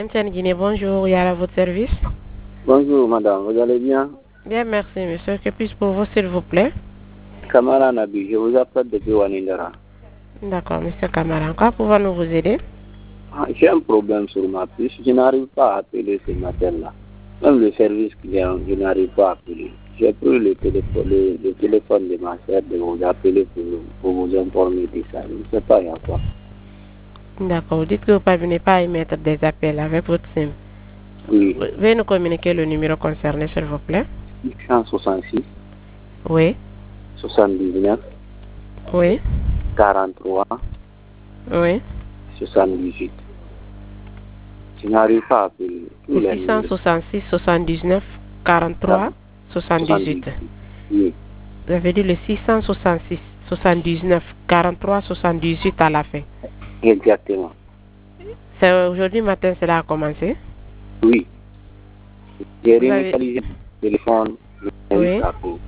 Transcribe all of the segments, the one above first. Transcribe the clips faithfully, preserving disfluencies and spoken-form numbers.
M T N Guinée, bonjour, il y a à votre service. Bonjour madame, vous allez bien? Bien, merci monsieur. Que puis-je pour vous s'il vous plaît? Kamara Nabi, je vous appelle depuis Wanindara. D'accord, monsieur Kamara. Encore pouvons-nous vous aider? J'ai un problème sur ma puce, je n'arrive pas à appeler ce matin-là. Même le service client, je n'arrive pas à appeler. J'ai pris le téléphone, le, le téléphone de ma soeur de vous appeler pour, pour vous informer de ça. Je ne sais pas il y a quoi. D'accord, vous dites que vous ne parvenez pas à émettre des appels avec votre SIM. Oui. Veuillez nous communiquer le numéro concerné s'il vous plaît. six cent soixante-six. Oui. soixante-dix-neuf. Oui. quarante-trois. Oui. soixante-dix-huit. Je n'arrive pas à appeler. six cent soixante-six, soixante-dix-neuf, quarante-trois, soixante-dix-huit. Oui. Vous avez dit le six cent soixante-six, soixante-dix-neuf, quarante-trois, soixante-dix-huit à la fin. Exactement. C'est aujourd'hui matin cela a commencé? Oui. J'ai Vous avez- réinitialisé le téléphone. Oui.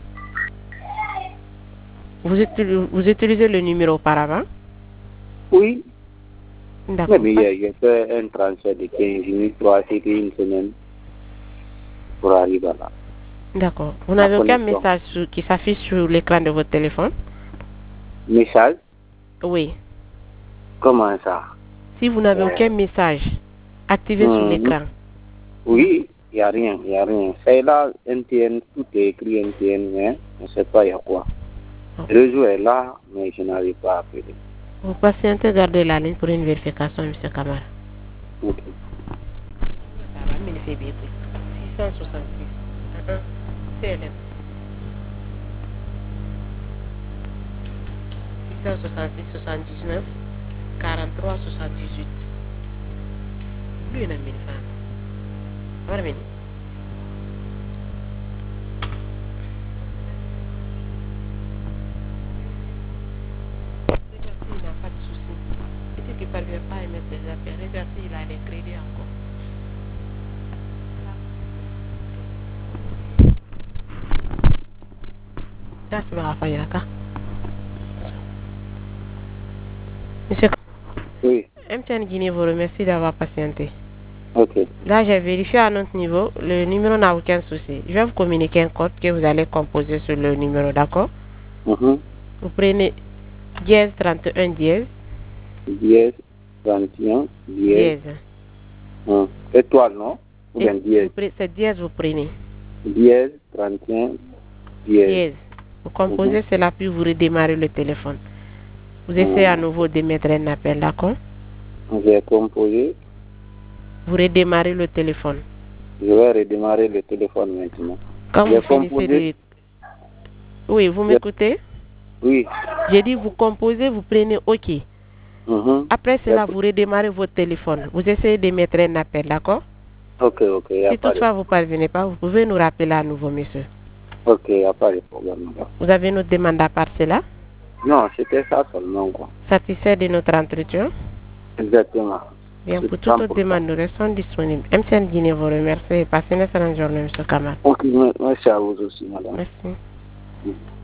Vous utilisez, vous utilisez le numéro auparavant? Oui. D'accord. Mais hier, j'ai fait un transfert de quinze minutes pour acheter une semaine pour arriver là. D'accord. Vous n'avez aucun connexion. message sur- qui s'affiche sur l'écran de votre téléphone? Message? Oui. Comment ça? Si vous n'avez Ouais. aucun message activé sur Mhm. l'écran. Oui, il n'y a rien, il n'y a rien. C'est là, N T N, tout est écrit N T N, mais je ne sais pas il y a quoi. Le réseau est là, mais je n'arrive pas à appeler. Vous patientez, gardez la ligne pour une vérification, M. Kamara. Ok. Ça va, mais il fait bien. six cent soixante-six. Uh-huh. C L M. six cent soixante-six, soixante-dix-neuf, quarante-trois, soixante-dix-huit. Lui, il a mis une femme. Voilà, mais. Il n'a pas de souci. Il dit qu'il ne parvient pas à émettre des appels. Regarde s'il a les crédits encore. Ça, c'est ma affaire, d'accord? Monsieur Oui, M T N Guinée vous remercie d'avoir patienté. ok. Là, j'ai vérifié à notre niveau. Le numéro n'a aucun souci. Je vais vous communiquer un code que vous allez composer sur le numéro, d'accord? Mhm. Vous prenez dièse trente et un dièse. Dièse, trente et un, dièse. Dièse. Hum. Étoile, non? Ou bien Et dièse. vous pre- C'est dièse vous prenez. Dièse, trente et un, dièse. Dièse. Vous composez Mhm. cela puis vous redémarrez le téléphone. Vous essayez à nouveau d'émettre un appel, d'accord? J'ai composé. Vous redémarrez le téléphone. Je vais redémarrer le téléphone maintenant. Quand J'ai vous finissez composé. de... Oui, vous m'écoutez? Oui. J'ai dit vous composez, vous prenez OK. Mhm. Après cela, vous redémarrez votre téléphone. Vous essayez d'émettre un appel, d'accord? Ok, ok, il n'y a Si pas de toutefois vous ne parvenez pas, vous pouvez nous rappeler à nouveau, monsieur. Ok, il n'y a pas de problème. Vous avez une autre demande à part cela? Non, c'était ça seulement, quoi. Satisfait de notre entretien? Exactement. Bien, C'est pour toute autre cent pour cent. demande, nous restons disponibles. M T N Guinée vous remercie et passez une excellente journée, monsieur Kamal. Ok, merci à vous aussi, madame. Merci. Mm.